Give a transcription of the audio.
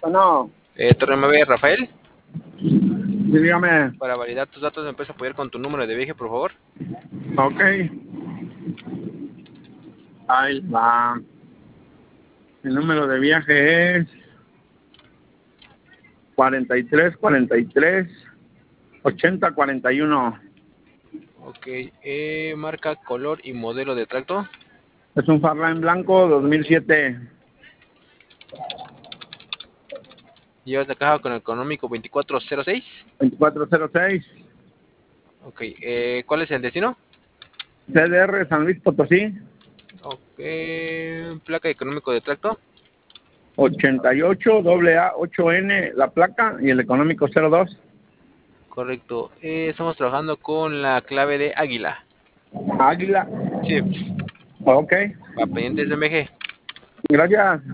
Bueno, Torre 9, Rafael. sí, dígame. Para validar tus datos, ¿me puedes apoyar con tu número de viaje, por favor? Ok. Ahí va. El número de viaje es 43 43 80 41. Ok. Marca, color y modelo de tracto. Es un Farland blanco 2007. Llevas la caja con el económico 2406. 2406. Ok. ¿Cuál es el destino? CDR San Luis Potosí. Ok. Placa económico de tracto. 88 AA8N la placa y el económico 02. Correcto. Estamos trabajando con la clave de águila. Águila. Sí. Ok. Va pendientes de MG. Gracias.